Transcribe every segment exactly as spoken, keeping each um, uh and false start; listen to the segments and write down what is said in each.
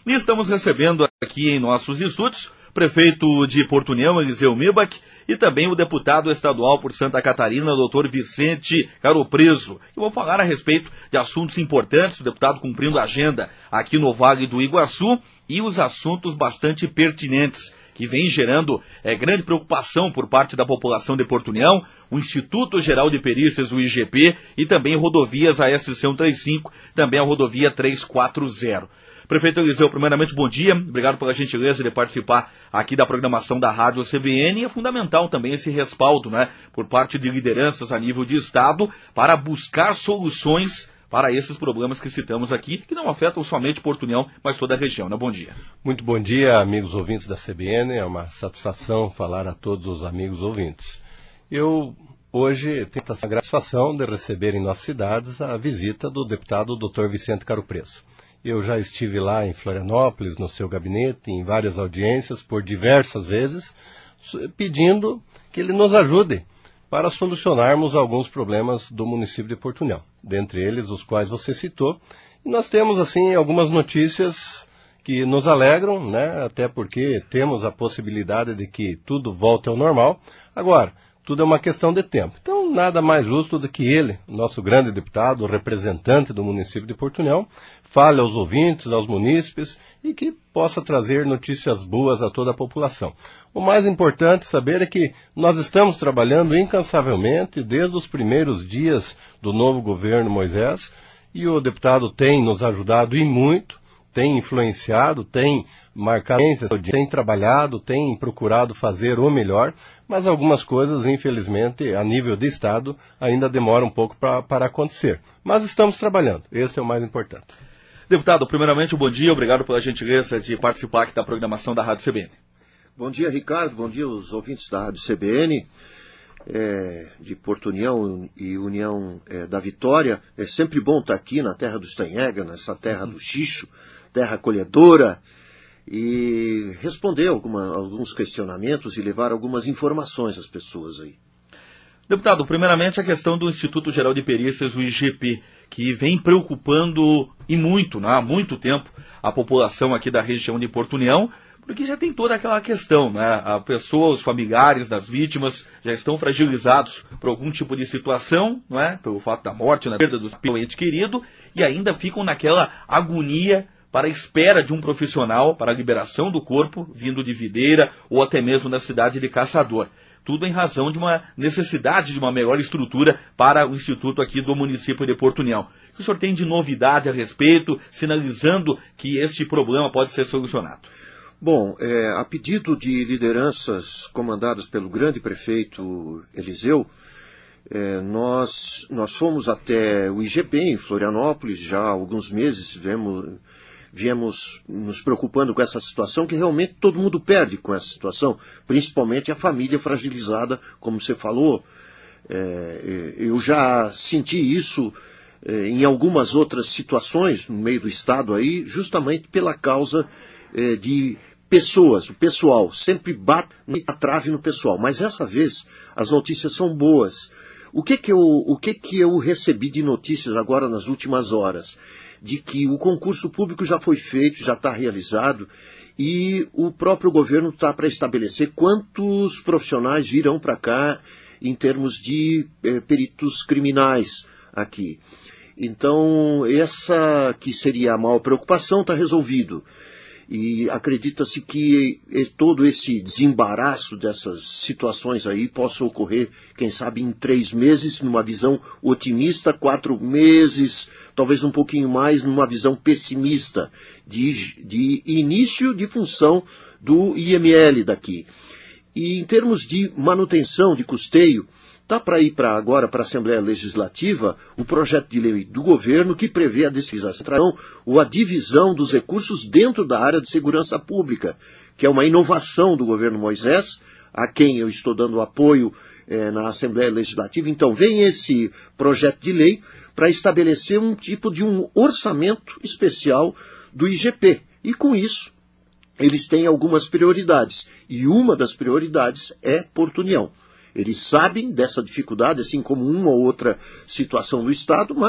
E estamos recebendo aqui em nossos estúdios o prefeito de Porto União, Eliseu Mibach, e também o deputado estadual por Santa Catarina, doutor Vicente Caropreso, que vão falar a respeito de assuntos importantes, o deputado cumprindo a agenda aqui no Vale do Iguaçu, e os assuntos bastante pertinentes, que vem gerando é, grande preocupação por parte da população de Porto União, o Instituto Geral de Perícias, o I G P, e também rodovias, a S C cento e trinta e cinco, também a rodovia trezentos e quarenta. Prefeito Eliseu, primeiramente, bom dia. Obrigado pela gentileza de participar aqui da programação da Rádio C B N. E é fundamental também esse respaldo, né, por parte de lideranças a nível de Estado para buscar soluções para esses problemas que citamos aqui, que não afetam somente Porto União, mas toda a região, né? Bom dia. Muito bom dia, amigos ouvintes da C B N. É uma satisfação falar a todos os amigos ouvintes. Eu hoje tenho a satisfação de receber em nossas cidades a visita do deputado doutor Vicente Caropreso. Eu já estive lá em Florianópolis, no seu gabinete, em várias audiências, por diversas vezes, pedindo que ele nos ajude para solucionarmos alguns problemas do município de Porto União, dentre eles os quais você citou. E nós temos, assim, algumas notícias que nos alegram, né? Até porque temos a possibilidade de que tudo volte ao normal. Agora, tudo é uma questão de tempo. Então, nada mais justo do que ele, nosso grande deputado, representante do município de Porto União, fale aos ouvintes, aos munícipes e que possa trazer notícias boas a toda a população. O mais importante saber é que nós estamos trabalhando incansavelmente desde os primeiros dias do novo governo Moisés e o deputado tem nos ajudado e muito, tem influenciado, tem marcado, tem trabalhado, tem procurado fazer o melhor, mas algumas coisas, infelizmente, a nível de Estado, ainda demoram um pouco pra, para acontecer. Mas estamos trabalhando, esse é o mais importante. Deputado, primeiramente, bom dia, obrigado pela gentileza de participar aqui da programação da Rádio C B N. Bom dia, Ricardo, bom dia aos ouvintes da Rádio C B N, é, de Porto União e União é, da Vitória. É sempre bom estar aqui na terra do Stanhega, nessa terra do Xixo, terra acolhedora, e responder alguma, alguns questionamentos e levar algumas informações às pessoas aí. Deputado, primeiramente a questão do Instituto Geral de Perícias, o I G P, que vem preocupando e muito, né, há muito tempo, a população aqui da região de Porto União, porque já tem toda aquela questão, né? A pessoa, os familiares das vítimas já estão fragilizados por algum tipo de situação, não é? Pelo fato da morte, na perda do ente querido, e ainda ficam naquela agonia para a espera de um profissional para a liberação do corpo, vindo de Videira ou até mesmo da cidade de Caçador. Tudo em razão de uma necessidade de uma melhor estrutura para o Instituto aqui do município de Porto União. O que o senhor tem de novidade a respeito, sinalizando que este problema pode ser solucionado? Bom, é, a pedido de lideranças comandadas pelo grande prefeito Eliseu, é, nós, nós fomos até o I G P em Florianópolis já há alguns meses, viemos, viemos nos preocupando com essa situação, que realmente todo mundo perde com essa situação, principalmente a família fragilizada, como você falou. É, eu já senti isso é, em algumas outras situações no meio do estado aí, justamente pela causa é, de pessoas, o pessoal, sempre bate a trave no pessoal, mas dessa vez as notícias são boas. O que que eu, o que que eu recebi de notícias agora nas últimas horas? De que o concurso público já foi feito, já está realizado, e o próprio governo está para estabelecer quantos profissionais virão para cá em termos de eh, peritos criminais aqui. Então, essa que seria a maior preocupação está resolvido. E acredita-se que todo esse desembaraço dessas situações aí possa ocorrer, quem sabe, em três meses, numa visão otimista, quatro meses, talvez um pouquinho mais, numa visão pessimista, de, de início de função do I M L daqui. E em termos de manutenção, de custeio, está para ir pra agora para a Assembleia Legislativa o projeto de lei do governo que prevê a decisão ou a divisão dos recursos dentro da área de segurança pública, que é uma inovação do governo Moisés, a quem eu estou dando apoio eh, na Assembleia Legislativa. Então vem esse projeto de lei para estabelecer um tipo de um orçamento especial do I G P. E com isso eles têm algumas prioridades. E uma das prioridades é Porto União. Eles sabem dessa dificuldade, assim como uma ou outra situação do Estado, mas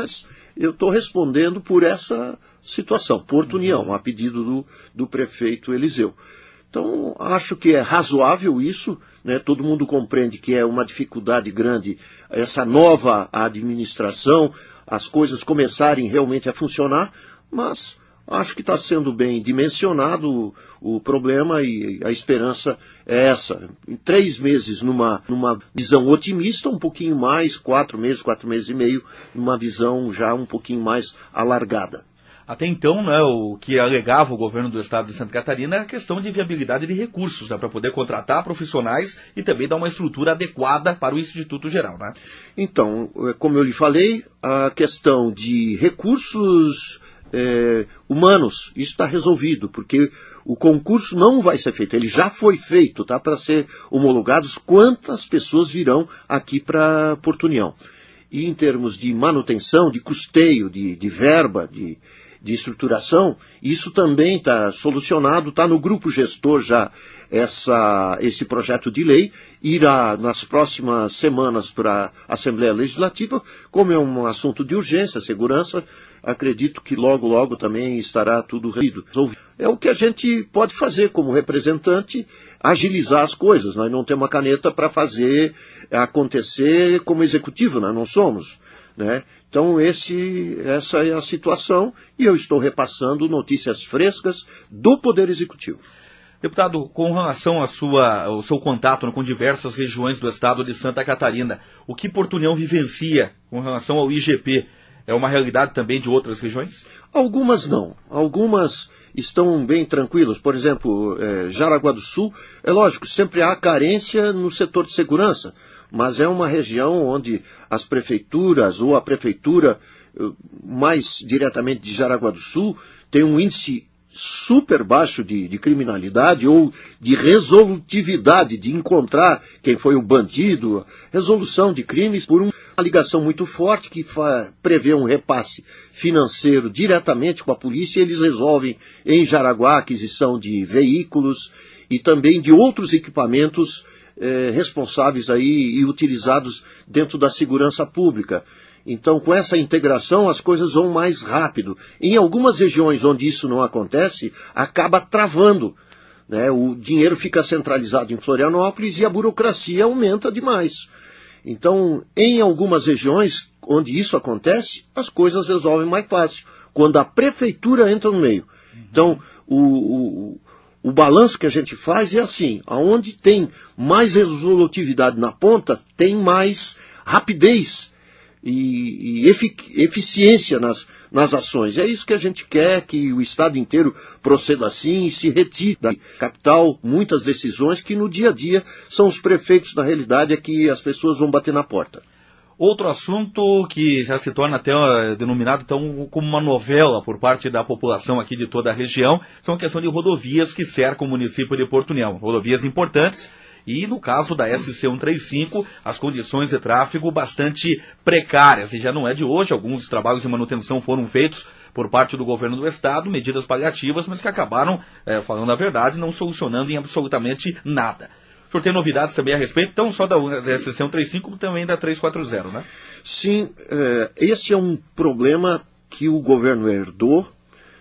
eu estou respondendo por essa situação, Porto União, a pedido do, do prefeito Eliseu. Então, acho que é razoável isso, né? Todo mundo compreende que é uma dificuldade grande essa nova administração, as coisas começarem realmente a funcionar, mas acho que está sendo bem dimensionado o, o problema e a esperança é essa. Em três meses, numa, numa visão otimista, um pouquinho mais, quatro meses, quatro meses e meio, numa visão já um pouquinho mais alargada. Até então, né, o que alegava o governo do estado de Santa Catarina é a questão de viabilidade de recursos, né, para poder contratar profissionais e também dar uma estrutura adequada para o Instituto Geral, né? Então, como eu lhe falei, a questão de recursos é, humanos, isso está resolvido, porque o concurso não vai ser feito, ele já foi feito, tá, para ser homologados quantas pessoas virão aqui para Porto União. E em termos de manutenção, de custeio, de, de verba, de, de estruturação, isso também está solucionado, está no grupo gestor já essa, esse projeto de lei, irá nas próximas semanas para a Assembleia Legislativa, como é um assunto de urgência, segurança, acredito que logo, logo também estará tudo resolvido. É o que a gente pode fazer como representante, agilizar as coisas. Nós não temos uma caneta para fazer acontecer como executivo, nós não somos, né? Então esse, essa é a situação e eu estou repassando notícias frescas do Poder Executivo. Deputado, com relação à sua, ao seu contato com diversas regiões do estado de Santa Catarina, o que Porto União vivencia com relação ao I G P? É uma realidade também de outras regiões? Algumas não. Algumas estão bem tranquilas. Por exemplo, é, Jaraguá do Sul, é lógico, sempre há carência no setor de segurança, mas é uma região onde as prefeituras ou a prefeitura mais diretamente de Jaraguá do Sul tem um índice super baixo de, de criminalidade ou de resolutividade, de encontrar quem foi o bandido, resolução de crimes por uma ligação muito forte que fa, prevê um repasse financeiro diretamente com a polícia e eles resolvem em Jaraguá a aquisição de veículos e também de outros equipamentos eh, responsáveis aí e utilizados dentro da segurança pública. Então, com essa integração, as coisas vão mais rápido. Em algumas regiões onde isso não acontece, acaba travando, né? O dinheiro fica centralizado em Florianópolis e a burocracia aumenta demais. Então, em algumas regiões onde isso acontece, as coisas resolvem mais fácil, quando a prefeitura entra no meio. Então, o, o, o balanço que a gente faz é assim, aonde tem mais resolutividade na ponta, tem mais rapidez e, e efic- eficiência nas, nas ações. É isso que a gente quer, que o Estado inteiro proceda assim e se retire da capital muitas decisões que no dia a dia são os prefeitos, na realidade, é que as pessoas vão bater na porta. Outro assunto que já se torna até uh, denominado então, como uma novela por parte da população aqui de toda a região, são a questão de rodovias que cercam o município de Porto União. Rodovias importantes. E no caso da S C cento e trinta e cinco, as condições de tráfego bastante precárias. E já não é de hoje, alguns trabalhos de manutenção foram feitos por parte do governo do estado, medidas paliativas, mas que acabaram, é, falando a verdade, não solucionando em absolutamente nada. O senhor tem novidades também a respeito, não só da S C cento e trinta e cinco, como também da trezentos e quarenta, né? Sim, é, esse é um problema que o governo herdou.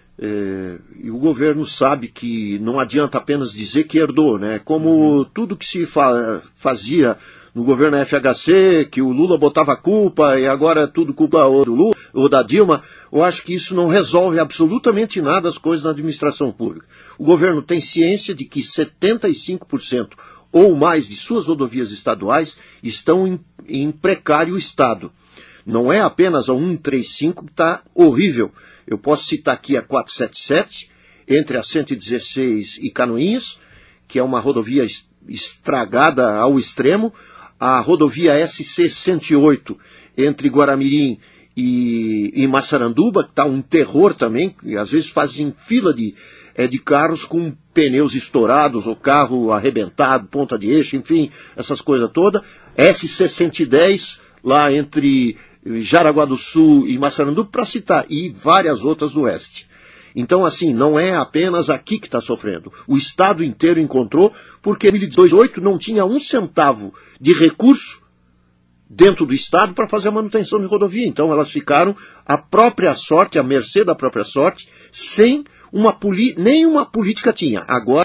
É, e o governo sabe que não adianta apenas dizer que herdou, né? Como uhum. tudo que se fa- fazia no governo F H C, que o Lula botava culpa e agora é tudo culpa ou do Lula ou da Dilma, eu acho que isso não resolve absolutamente nada as coisas na administração pública. O governo tem ciência de que setenta e cinco por cento ou mais de suas rodovias estaduais estão em, em precário estado. Não é apenas a cento e trinta e cinco que está horrível. Eu posso citar aqui a quatrocentos e setenta e sete, entre a cento e dezesseis e Canoinhas, que é uma rodovia estragada ao extremo, a rodovia S C cento e oito, entre Guaramirim e, e Massaranduba, que está um terror também, e às vezes fazem fila de, é, de carros com pneus estourados, ou carro arrebentado, ponta de eixo, enfim, essas coisas todas. S C cento e dez, lá entre Jaraguá do Sul e Massaranduba, para citar, e várias outras do oeste. Então, assim, não é apenas aqui que está sofrendo. O Estado inteiro encontrou, porque em dois mil e oito não tinha um centavo de recurso dentro do Estado para fazer a manutenção de rodovia. Então elas ficaram à própria sorte, à mercê da própria sorte, sem uma poli- nenhuma política tinha. Agora,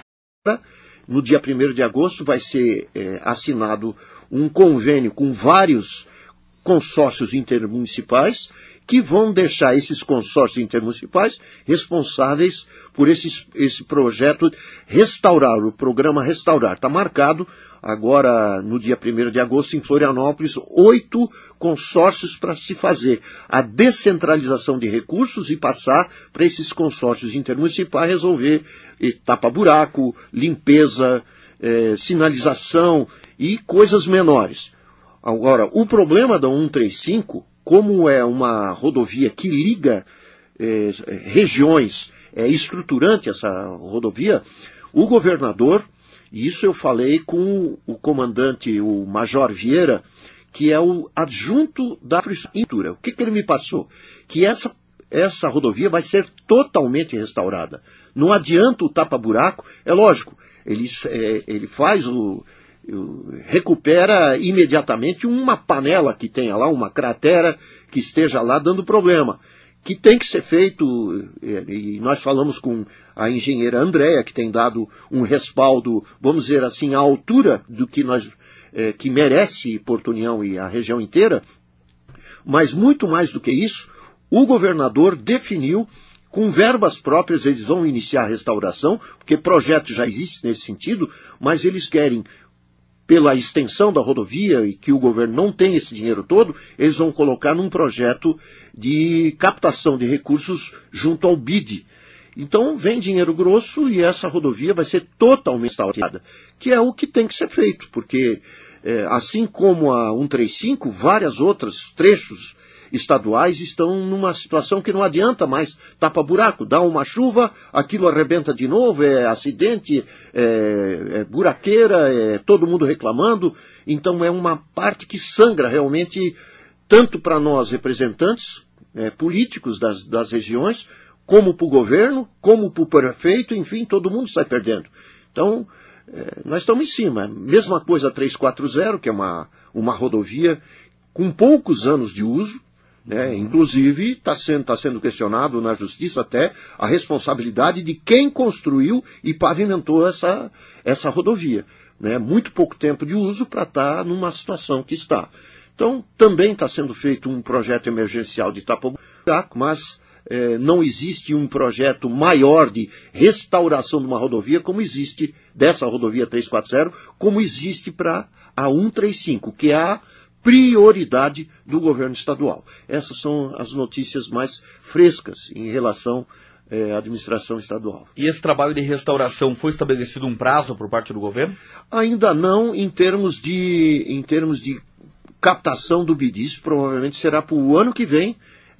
no dia primeiro de agosto, vai ser é, assinado um convênio com vários consórcios intermunicipais que vão deixar esses consórcios intermunicipais responsáveis por esses, esse projeto Restaurar, o programa Restaurar. Está marcado agora, no dia primeiro de agosto, em Florianópolis, oito consórcios para se fazer a descentralização de recursos e passar para esses consórcios intermunicipais resolver tapa-buraco, limpeza, eh, sinalização e coisas menores. Agora, o problema da cento e trinta e cinco, como é uma rodovia que liga eh, regiões, é estruturante essa rodovia, o governador, e isso eu falei com o comandante, o Major Vieira, que é o adjunto da infraestrutura. O que, que ele me passou? Que essa, essa rodovia vai ser totalmente restaurada. Não adianta o tapa-buraco, é lógico, ele, é, ele faz o... recupera imediatamente uma panela que tenha lá, uma cratera que esteja lá dando problema, que tem que ser feito, e nós falamos com a engenheira Andréa, que tem dado um respaldo, vamos dizer assim, à altura do que nós, é, que merece Porto União e a região inteira, mas muito mais do que isso, o governador definiu, com verbas próprias, eles vão iniciar a restauração, porque projeto já existe nesse sentido, mas eles querem, pela extensão da rodovia, e que o governo não tem esse dinheiro todo, eles vão colocar num projeto de captação de recursos junto ao B I D. Então vem dinheiro grosso e essa rodovia vai ser totalmente restaurada, que é o que tem que ser feito, porque é, assim como a cento e trinta e cinco, várias outras trechos estaduais estão numa situação que não adianta mais tapa-buraco. Dá uma chuva, aquilo arrebenta de novo, é acidente, é, é buraqueira, é todo mundo reclamando. Então é uma parte que sangra realmente, tanto para nós representantes é, políticos das, das regiões, como para o governo, como para o prefeito, enfim, todo mundo sai perdendo. Então, é, nós estamos em cima. Mesma coisa a trezentos e quarenta, que é uma, uma rodovia com poucos anos de uso, né? Inclusive está sendo, tá sendo questionado na justiça até a responsabilidade de quem construiu e pavimentou essa, essa rodovia. Né? Muito pouco tempo de uso para estar tá numa situação que está. Então também está sendo feito um projeto emergencial de tapa-buraco, mas eh, não existe um projeto maior de restauração de uma rodovia como existe dessa rodovia trezentos e quarenta, como existe para a cento e trinta e cinco, que é a prioridade do governo estadual. Essas são as notícias mais frescas em relação é, à administração estadual. E esse trabalho de restauração, foi estabelecido um prazo por parte do governo? Ainda não, em termos de, em termos de captação do B I D. Isso provavelmente será para o ano que vem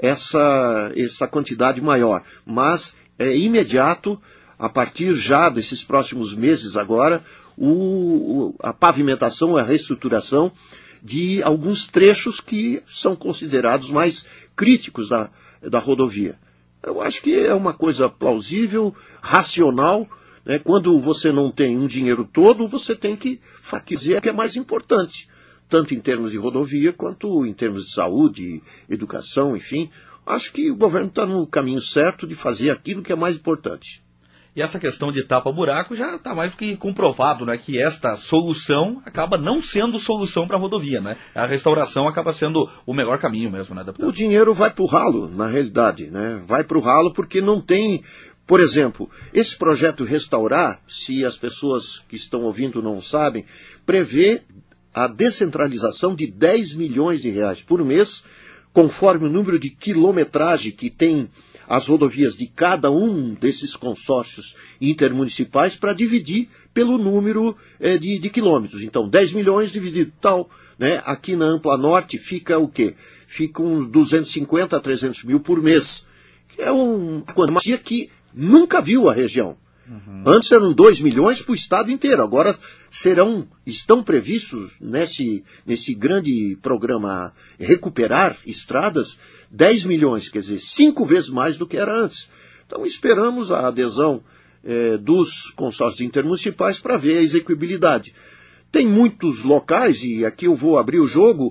essa, essa quantidade maior. Mas é imediato, a partir já desses próximos meses agora, o, o, a pavimentação, a reestruturação de alguns trechos que são considerados mais críticos da, da rodovia. Eu acho que é uma coisa plausível, racional, né? Quando você não tem um dinheiro todo, você tem que dizer que é mais importante, tanto em termos de rodovia, quanto em termos de saúde, educação, enfim. Acho que o governo está no caminho certo de fazer aquilo que é mais importante. E essa questão de tapa-buraco já está mais do que comprovado, né? Que esta solução acaba não sendo solução para a rodovia, né? A restauração acaba sendo o melhor caminho mesmo, né, deputado? O dinheiro vai para o ralo, na realidade, né? Vai para o ralo porque não tem... Por exemplo, esse projeto Restaurar, se as pessoas que estão ouvindo não sabem, prevê a descentralização de dez milhões de reais por mês, conforme o número de quilometragem que tem as rodovias de cada um desses consórcios intermunicipais para dividir pelo número eh, de, de quilômetros. Então, dez milhões dividido tal, né? Aqui na Ampla Norte fica o quê? Ficam duzentos e cinquenta a trezentos mil por mês. É um, uma quantia que nunca viu a região. Uhum. Antes eram dois milhões para o estado inteiro, agora serão, estão previstos nesse, nesse grande programa Recuperar Estradas, dez milhões, quer dizer, cinco vezes mais do que era antes. Então esperamos a adesão eh, dos consórcios intermunicipais para ver a execuibilidade. Tem muitos locais, e aqui eu vou abrir o jogo,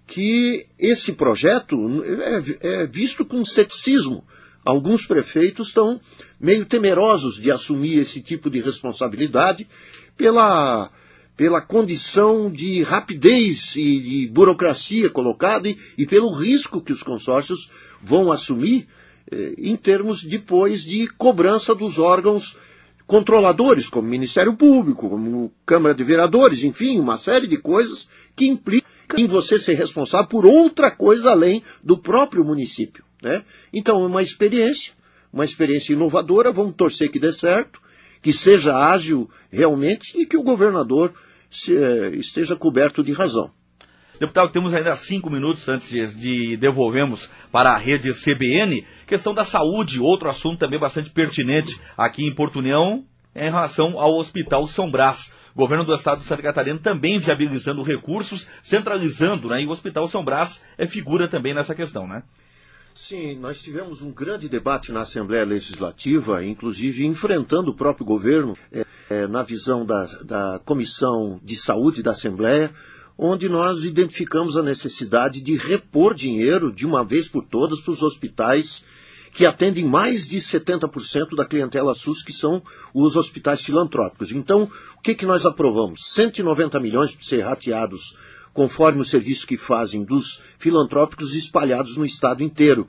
que esse projeto é, é visto com ceticismo. Alguns prefeitos estão meio temerosos de assumir esse tipo de responsabilidade pela, pela condição de rapidez e de burocracia colocada e, e pelo risco que os consórcios vão assumir eh, em termos depois de cobrança dos órgãos controladores, como Ministério Público, como Câmara de Vereadores, enfim, uma série de coisas que implicam em você ser responsável por outra coisa além do próprio município, né? Então, é uma experiência, uma experiência inovadora, vamos torcer que dê certo, que seja ágil realmente e que o governador se, eh, esteja coberto de razão. Deputado, temos ainda cinco minutos antes de, de devolvermos para a rede C B N. Questão da saúde, outro assunto também bastante pertinente aqui em Porto União, em relação ao Hospital São Brás. O governo do estado de Santa Catarina também viabilizando recursos, centralizando, né? E o Hospital São Brás é figura também nessa questão, né? Sim, nós tivemos um grande debate na Assembleia Legislativa, inclusive enfrentando o próprio governo, é, é, na visão da, da Comissão de Saúde da Assembleia, onde nós identificamos a necessidade de repor dinheiro de uma vez por todas para os hospitais que atendem mais de setenta por cento da clientela SUS, que são os hospitais filantrópicos. Então, o que, que nós aprovamos? cento e noventa milhões para ser rateados conforme o serviço que fazem dos filantrópicos espalhados no estado inteiro.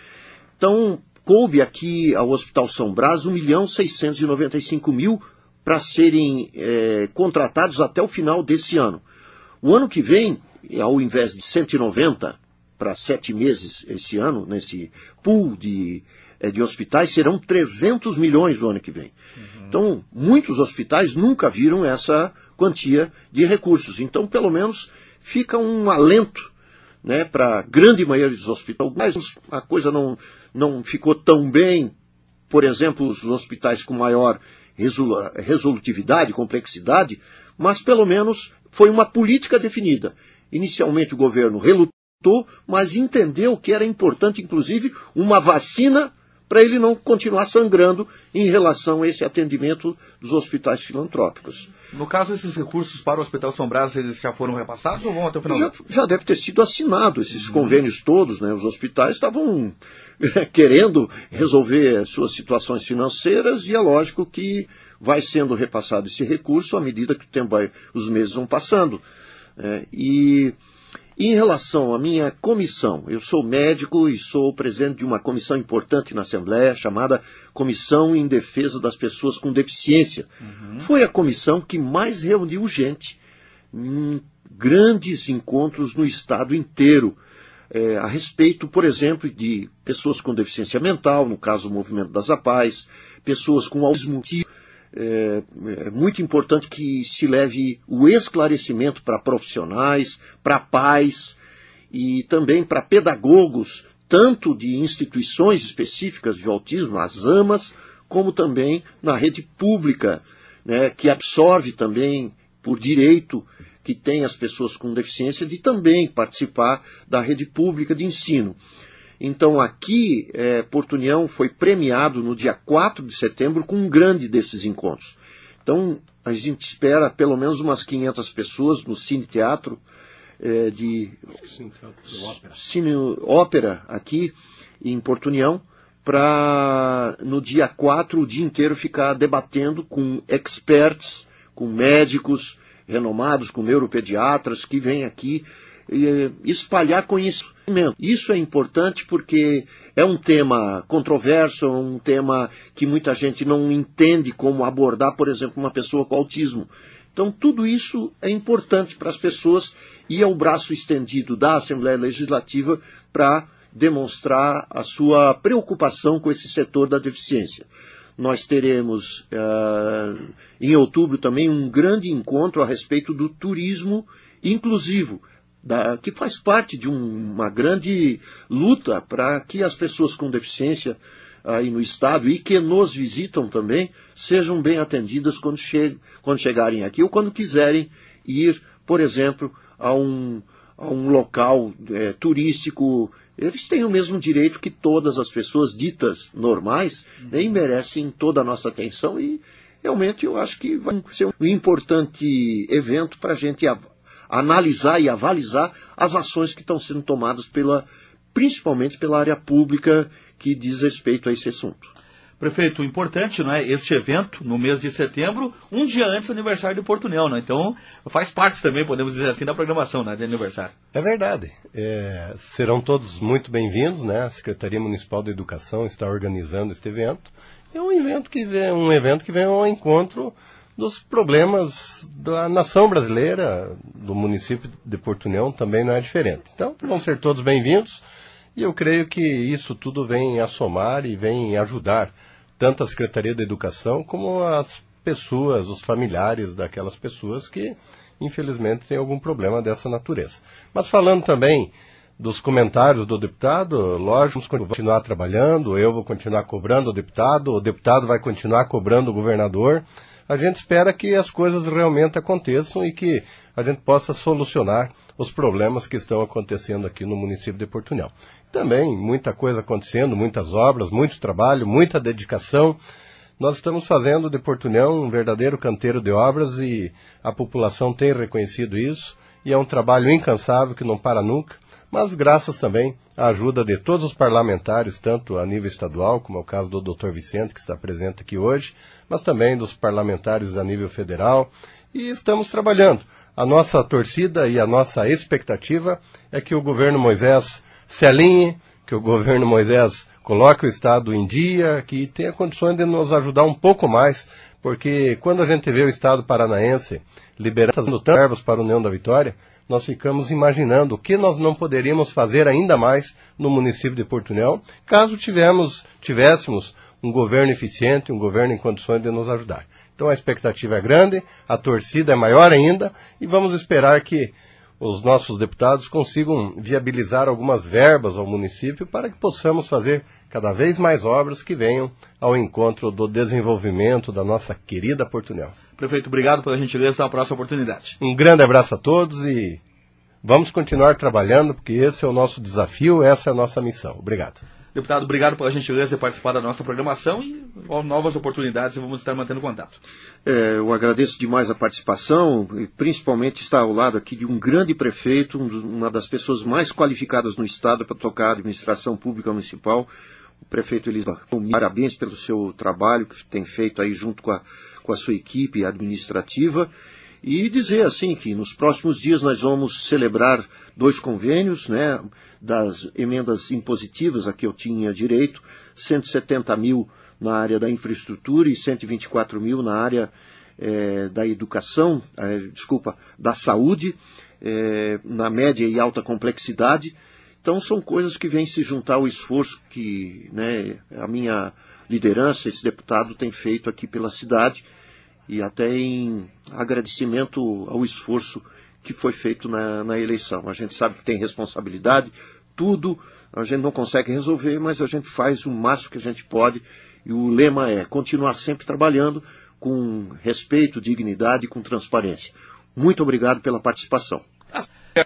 Então, coube aqui ao Hospital São Brás um milhão seiscentos e noventa e cinco mil para serem é, contratados até o final desse ano. O ano que vem, ao invés de cento e noventa para sete meses esse ano, nesse pool de, de hospitais, serão trezentos milhões no ano que vem. Uhum. Então, muitos hospitais nunca viram essa quantia de recursos. Então, pelo menos, fica um alento, né, para a grande maioria dos hospitais. Mas a coisa não, não ficou tão bem. Por exemplo, os hospitais com maior resolutividade, complexidade, mas pelo menos foi uma política definida. Inicialmente o governo relutou, mas entendeu que era importante, inclusive, uma vacina para ele não continuar sangrando em relação a esse atendimento dos hospitais filantrópicos. No caso, esses recursos para o Hospital São Brás, eles já foram repassados ou vão até o final? Já, já deve ter sido assinado esses uhum. convênios todos, né? Os hospitais estavam querendo resolver suas situações financeiras e é lógico que vai sendo repassado esse recurso à medida que o tempo vai, os meses vão passando. É, e em relação à minha comissão, eu sou médico e sou presidente de uma comissão importante na Assembleia, chamada Comissão em Defesa das Pessoas com Deficiência. Uhum. Foi a comissão que mais reuniu gente em grandes encontros no estado inteiro, é, a respeito, por exemplo, de pessoas com deficiência mental, no caso o Movimento das APAES, pessoas com autismo. É, é muito importante que se leve o esclarecimento para profissionais, para pais e também para pedagogos, tanto de instituições específicas de autismo, as AMAs, como também na rede pública, né, que absorve também por direito que tem as pessoas com deficiência de também participar da rede pública de ensino. Então aqui, é, Porto União foi premiado no dia quatro de setembro com um grande desses encontros. Então a gente espera pelo menos umas quinhentas pessoas no Cine Teatro é, de Cine Ópera aqui em Porto União, para no dia quatro o dia inteiro ficar debatendo com experts, com médicos renomados, com neuropediatras que vêm aqui e, espalhar conhecimento. Isso é importante porque é um tema controverso, é um tema que muita gente não entende como abordar, por exemplo, uma pessoa com autismo. Então, tudo isso é importante para as pessoas e é o braço estendido da Assembleia Legislativa para demonstrar a sua preocupação com esse setor da deficiência. Nós teremos, uh, em outubro também, um grande encontro a respeito do turismo inclusivo, Da, que faz parte de um, uma grande luta para que as pessoas com deficiência aí no estado e que nos visitam também sejam bem atendidas quando, che quando chegarem aqui ou quando quiserem ir, por exemplo, a um, a um local é, turístico. Eles têm o mesmo direito que todas as pessoas ditas normais, uhum. né, e merecem toda a nossa atenção e realmente eu acho que vai ser um importante evento para a gente analisar e avalizar as ações que estão sendo tomadas pela, principalmente pela área pública que diz respeito a esse assunto. Prefeito, importante, não é, este evento, no mês de setembro, um dia antes do aniversário de Porto União, né? Então, faz parte também, podemos dizer assim, da programação, né, de aniversário. É verdade. É, serão todos muito bem-vindos, né? A Secretaria Municipal de Educação está organizando este evento. É um evento que vem, um evento que vem ao encontro dos problemas da nação brasileira, do município de Porto União, também não é diferente. Então, vão ser todos bem-vindos e eu creio que isso tudo vem a somar e vem ajudar tanto a Secretaria da Educação como as pessoas, os familiares daquelas pessoas que, infelizmente, têm algum problema dessa natureza. Mas falando também dos comentários do deputado, lógico, vamos continuar trabalhando, eu vou continuar cobrando o deputado, o deputado vai continuar cobrando o governador. A gente espera que as coisas realmente aconteçam e que a gente possa solucionar os problemas que estão acontecendo aqui no município de Porto União. Também muita coisa acontecendo, muitas obras, muito trabalho, muita dedicação. Nós estamos fazendo de Porto União um verdadeiro canteiro de obras e a população tem reconhecido isso e é um trabalho incansável que não para nunca, mas graças também à ajuda de todos os parlamentares, tanto a nível estadual, como é o caso do doutor Vicente, que está presente aqui hoje, mas também dos parlamentares a nível federal, e estamos trabalhando. A nossa torcida e a nossa expectativa é que o governo Moisés se alinhe, que o governo Moisés coloque o Estado em dia, que tenha condições de nos ajudar um pouco mais, porque quando a gente vê o Estado paranaense liberando tantas verbas para a União da Vitória, nós ficamos imaginando o que nós não poderíamos fazer ainda mais no município de Porto União, caso tivemos, tivéssemos um governo eficiente, um governo em condições de nos ajudar. Então a expectativa é grande, a torcida é maior ainda, e vamos esperar que os nossos deputados consigam viabilizar algumas verbas ao município para que possamos fazer cada vez mais obras que venham ao encontro do desenvolvimento da nossa querida Porto União. Prefeito, obrigado pela gentileza, até a próxima oportunidade. Um grande abraço a todos e vamos continuar trabalhando, porque esse é o nosso desafio, essa é a nossa missão. Obrigado. Deputado, obrigado pela gentileza de participar da nossa programação e novas oportunidades e vamos estar mantendo contato. É, eu agradeço demais a participação e principalmente estar ao lado aqui de um grande prefeito, uma das pessoas mais qualificadas no Estado para tocar a administração pública municipal, o prefeito Elisbar. Parabéns pelo seu trabalho que tem feito aí junto com a, com a sua equipe administrativa. E dizer assim que nos próximos dias nós vamos celebrar dois convênios, né, das emendas impositivas a que eu tinha direito, cento e setenta mil na área da infraestrutura e cento e vinte e quatro mil na área é, da educação, é, desculpa, da saúde, é, na média e alta complexidade. Então são coisas que vêm se juntar ao esforço que, né, a minha liderança, esse deputado tem feito aqui pela cidade, e até em agradecimento ao esforço que foi feito na, na eleição. A gente sabe que tem responsabilidade, tudo a gente não consegue resolver, mas a gente faz o máximo que a gente pode, e o lema é continuar sempre trabalhando com respeito, dignidade e com transparência. Muito obrigado pela participação.